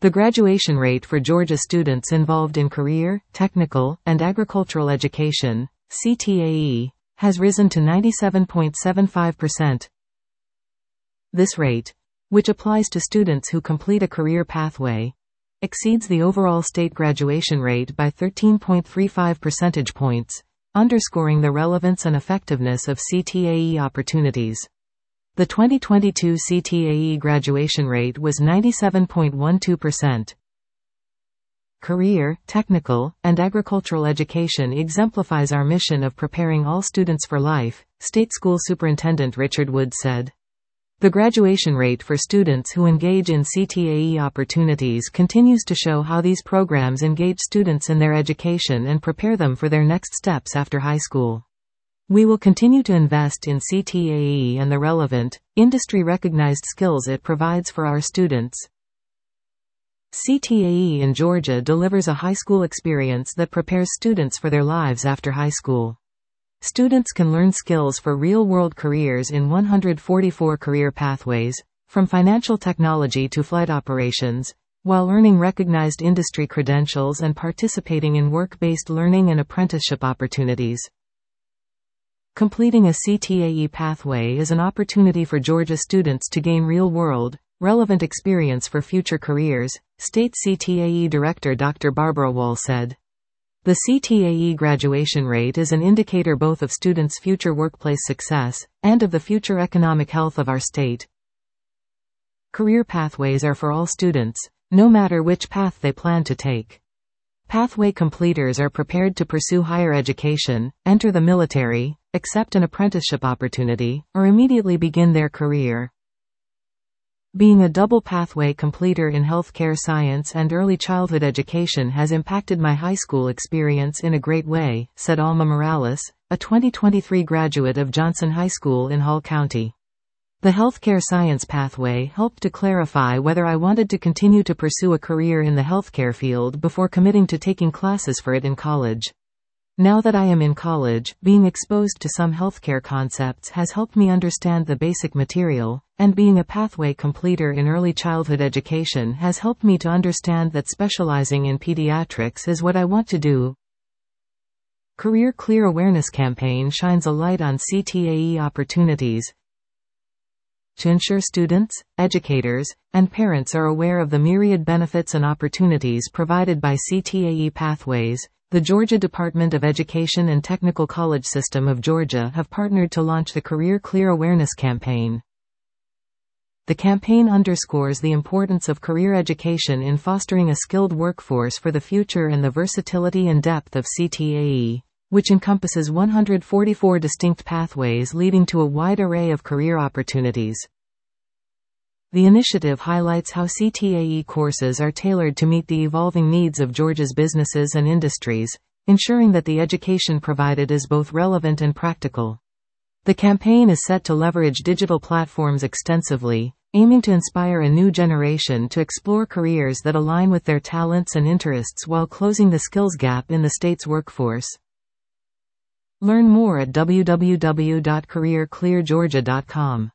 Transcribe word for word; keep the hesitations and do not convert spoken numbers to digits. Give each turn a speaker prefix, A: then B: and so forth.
A: The graduation rate for Georgia students involved in career, technical, and agricultural education, C T A E, has risen to ninety-seven point seven five percent. This rate, which applies to students who complete a career pathway, exceeds the overall state graduation rate by thirteen point three five percentage points, underscoring the relevance and effectiveness of C T A E opportunities. The twenty twenty-two C T A E graduation rate was ninety-seven point one two percent. Career, technical, and agricultural education exemplifies our mission of preparing all students for life, State School Superintendent Richard Wood said. The graduation rate for students who engage in C T A E opportunities continues to show how these programs engage students in their education and prepare them for their next steps after high school. We will continue to invest in C T A E and the relevant, industry-recognized skills it provides for our students. C T A E in Georgia delivers a high school experience that prepares students for their lives after high school. Students can learn skills for real-world careers in one hundred forty-four career pathways, from financial technology to flight operations, while earning recognized industry credentials and participating in work-based learning and apprenticeship opportunities. Completing a C T A E pathway is an opportunity for Georgia students to gain real-world, relevant experience for future careers, State C T A E Director Doctor Barbara Wall said. The C T A E graduation rate is an indicator both of students' future workplace success, and of the future economic health of our state. Career pathways are for all students, no matter which path they plan to take. Pathway completers are prepared to pursue higher education, enter the military, accept an apprenticeship opportunity, or immediately begin their career. Being a double pathway completer in healthcare science and early childhood education has impacted my high school experience in a great way, said Alma Morales, a twenty twenty-three graduate of Johnson High School in Hall County. The healthcare science pathway helped to clarify whether I wanted to continue to pursue a career in the healthcare field before committing to taking classes for it in college. Now that I am in college, being exposed to some healthcare concepts has helped me understand the basic material, and being a pathway completer in early childhood education has helped me to understand that specializing in pediatrics is what I want to do. Career Clear Awareness Campaign shines a light on C T A E opportunities to ensure students, educators, and parents are aware of the myriad benefits and opportunities provided by C T A E pathways. The Georgia Department of Education and Technical College System of Georgia have partnered to launch the Career Clear Awareness Campaign. The campaign underscores the importance of career education in fostering a skilled workforce for the future and the versatility and depth of C T A E, which encompasses one hundred forty-four distinct pathways leading to a wide array of career opportunities. The initiative highlights how C T A E courses are tailored to meet the evolving needs of Georgia's businesses and industries, ensuring that the education provided is both relevant and practical. The campaign is set to leverage digital platforms extensively, aiming to inspire a new generation to explore careers that align with their talents and interests while closing the skills gap in the state's workforce. Learn more at w w w dot career clear georgia dot com.